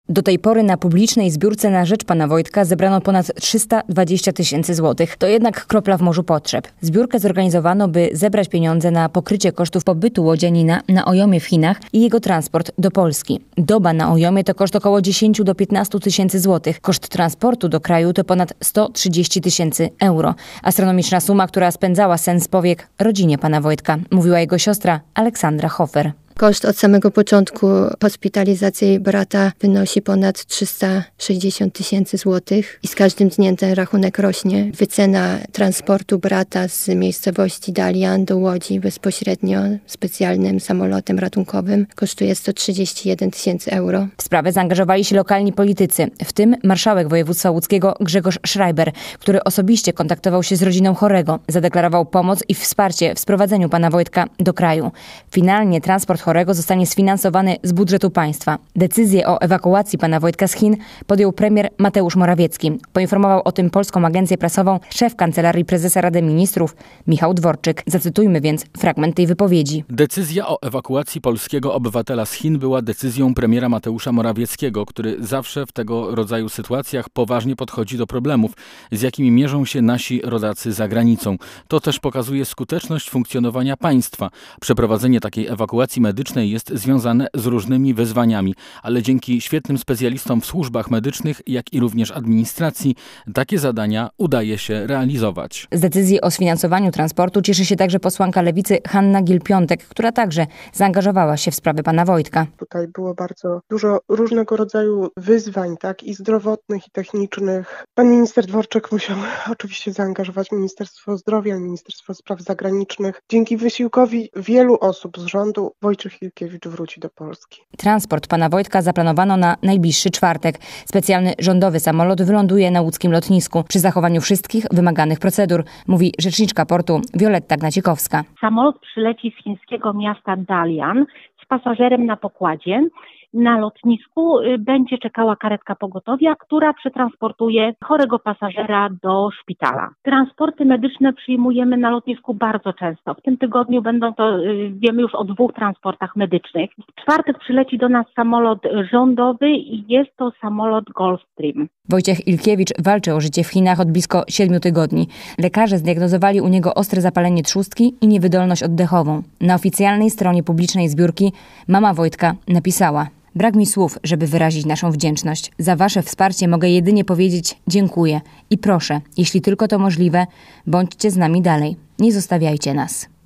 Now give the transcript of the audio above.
Do tej pory na publicznej zbiórce na rzecz pana Wojtka zebrano ponad 320 000 złotych. To jednak kropla w morzu potrzeb. Zbiórkę zorganizowano, by zebrać pieniądze na pokrycie kosztów pobytu łodzianina na Ojomie w Chinach i jego transport do Polski. Doba na Ojomie to koszt około 10 do 15 000 złotych. Koszt transportu do kraju to ponad 130 000 euro. Astronomiczna suma, która spędzała sen z powiek rodzinie pana Wojtka, mówiła jego siostra Aleksandra Hofer. Koszt od samego początku hospitalizacji brata wynosi ponad 360 000 złotych i z każdym dniem ten rachunek rośnie. Wycena transportu brata z miejscowości Dalian do Łodzi bezpośrednio specjalnym samolotem ratunkowym kosztuje 131 000 euro. W sprawę zaangażowali się lokalni politycy, w tym marszałek województwa łódzkiego Grzegorz Schreiber, który osobiście kontaktował się z rodziną chorego. Zadeklarował pomoc i wsparcie w sprowadzeniu pana Wojtka do kraju. Finalnie transport chorego zostanie sfinansowany z budżetu państwa. Decyzję o ewakuacji pana Wojtka z Chin podjął premier Mateusz Morawiecki. Poinformował o tym Polską Agencję Prasową szef Kancelarii Prezesa Rady Ministrów Michał Dworczyk. Zacytujmy więc fragment tej wypowiedzi. Decyzja o ewakuacji polskiego obywatela z Chin była decyzją premiera Mateusza Morawieckiego, który zawsze w tego rodzaju sytuacjach poważnie podchodzi do problemów, z jakimi mierzą się nasi rodacy za granicą. To też pokazuje skuteczność funkcjonowania państwa. Przeprowadzenie takiej ewakuacji medycznej jest związane z różnymi wyzwaniami, ale dzięki świetnym specjalistom w służbach medycznych, jak i również administracji, takie zadania udaje się realizować. Z decyzji o sfinansowaniu transportu cieszy się także posłanka Lewicy Hanna Gill-Piątek, która także zaangażowała się w sprawy pana Wojtka. Tutaj było bardzo dużo różnego rodzaju wyzwań, tak, i zdrowotnych, i technicznych. Pan minister Dworczyk musiał oczywiście zaangażować Ministerstwo Zdrowia, Ministerstwo Spraw Zagranicznych. Dzięki wysiłkowi wielu osób z rządu Wojciech Ilkiewicz wróci do Polski. Transport pana Wojtka zaplanowano na najbliższy czwartek. Specjalny rządowy samolot wyląduje na łódzkim lotnisku przy zachowaniu wszystkich wymaganych procedur, mówi rzeczniczka portu Wioletta Gnacikowska. Samolot przyleci z chińskiego miasta Dalian z pasażerem na pokładzie. Na lotnisku będzie czekała karetka pogotowia, która przetransportuje chorego pasażera do szpitala. Transporty medyczne przyjmujemy na lotnisku bardzo często. W tym tygodniu będą to, wiemy już o 2 transportach medycznych. W czwartek przyleci do nas samolot rządowy i jest to samolot Gulfstream. Wojciech Ilkiewicz walczy o życie w Chinach od blisko 7 tygodni. Lekarze zdiagnozowali u niego ostre zapalenie trzustki i niewydolność oddechową. Na oficjalnej stronie publicznej zbiórki mama Wojtka napisała: brak mi słów, żeby wyrazić naszą wdzięczność. Za wasze wsparcie mogę jedynie powiedzieć dziękuję i proszę, jeśli tylko to możliwe, bądźcie z nami dalej. Nie zostawiajcie nas.